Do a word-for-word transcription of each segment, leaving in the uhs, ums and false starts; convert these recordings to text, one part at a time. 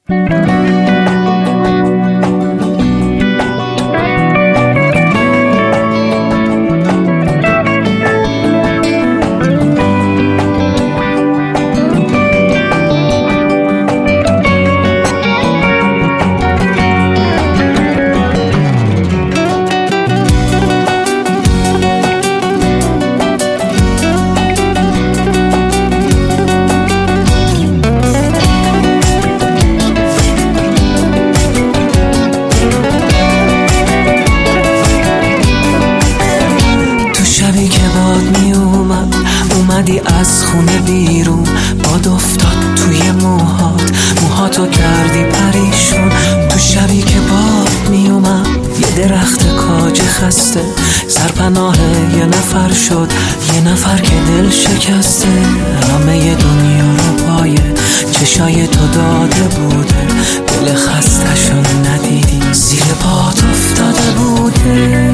اومدی از خونه بیرون، باد افتاد توی موهات، موهاتو کردی پریشون. تو شبی که باد میومد یه درخت کاج خسته، سرپناه یه نفر شد، یه نفر که دل شکسته. همه دنیا رو پایه چشای تو داده بوده، دل خستشون ندیدی زیر پات افتاده بوده.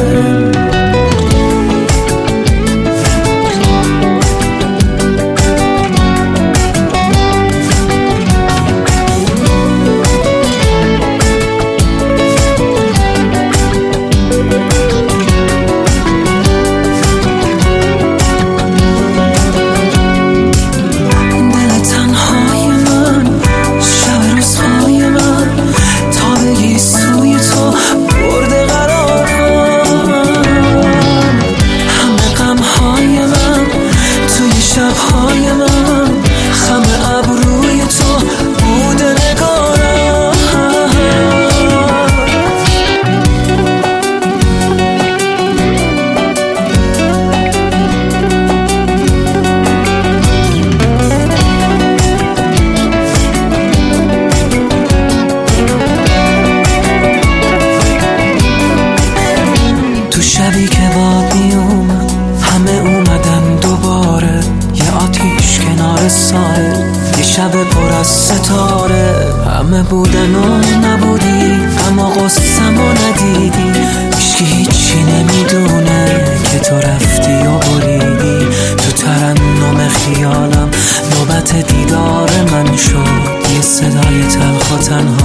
شبی که باد می اومد همه اومدن دوباره، یه آتیش کنار ساحل، یه شب پر از ستاره. همه بودن و نبودی اما قصه‌مو ندیدی، هیچکی هیچی نمیدونه که تو رفتی و بریدی. تو ترنم خیالم نوبت دیدار من شد، یه صدای تلخ و تنها